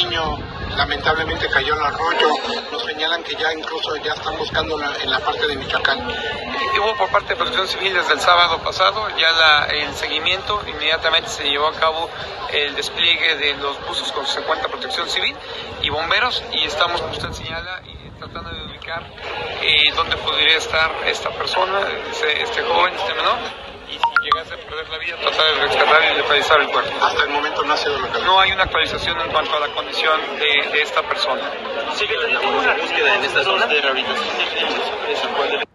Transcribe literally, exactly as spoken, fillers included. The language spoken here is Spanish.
niño lamentablemente cayó al arroyo. Nos señalan que ya incluso ya están buscando la, en la parte de Michoacán. Hubo por parte de Protección Civil desde el sábado pasado ya la, el seguimiento, inmediatamente se llevó a cabo el despliegue de los buzos con su cuenta Protección Civil y bomberos, y estamos, como usted señala, tratando de ubicar eh, dónde podría estar esta persona, este, este joven, este menor, y si llegase a perder la vida, tratar de rescatar y localizar el cuerpo. Hasta el momento no ha sido localizado. No hay una actualización en cuanto a la condición de, de esta persona. ¿Sigue teniendo una búsqueda en esta zona de rehabilitación?